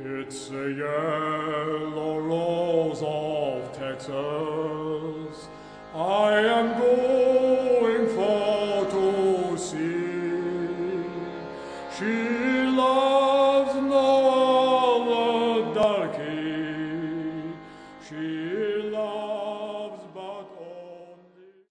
It's the yellow rose of Texas. I am going